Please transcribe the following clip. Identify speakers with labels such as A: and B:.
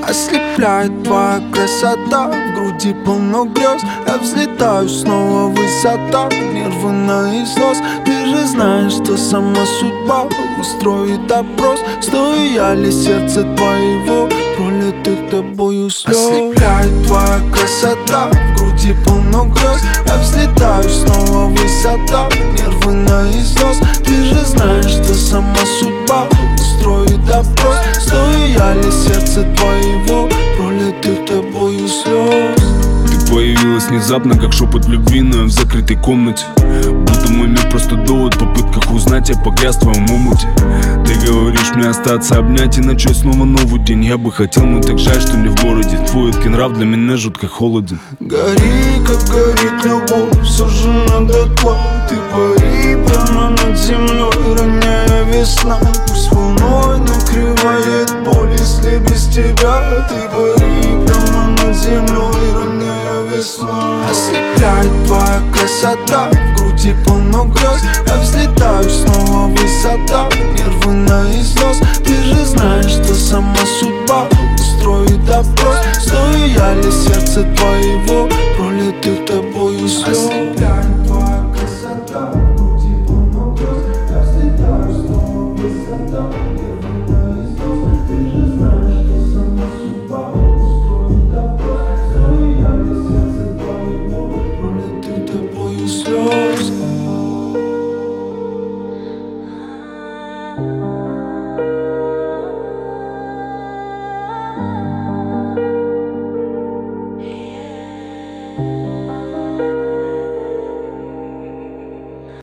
A: Ослепляет твоя красота, в груди полно грез. Я взлетаю снова в высота, нервы на износ. Ты же знаешь, что сама судьба устроит допрос. Стою я ли сердце твоего, пролитых тобою слез. Ослепляет твоя красота, в груди полно грез. Я взлетаю снова в высота, нервы на износ. Ты же знаешь, что сама судьба устроит допрос. Стою я ли сердце твоего, пролитых тобою слез.
B: Ты появилась внезапно, как шепот любви, но я в закрытой комнате. Будто мой мир просто довод в попытках узнать, я погряз в твоем омуте. Ты говоришь мне остаться, обнять и начать снова новый день. Я бы хотел, но так жаль, что не в городе. Твой эткий нрав для меня жутко холоден.
A: Гори, как горит любовь, все же надо тла. Ты пари прямо над землей, роняя весна. Пусть волной накрывает боль, если без тебя. Ты пари прямо над землей, роняя весна. Ослепляет твоя красота, в груди полно грез. Я взлетаю снова в высота, нервы на износ. Ты же знаешь, что сама судьба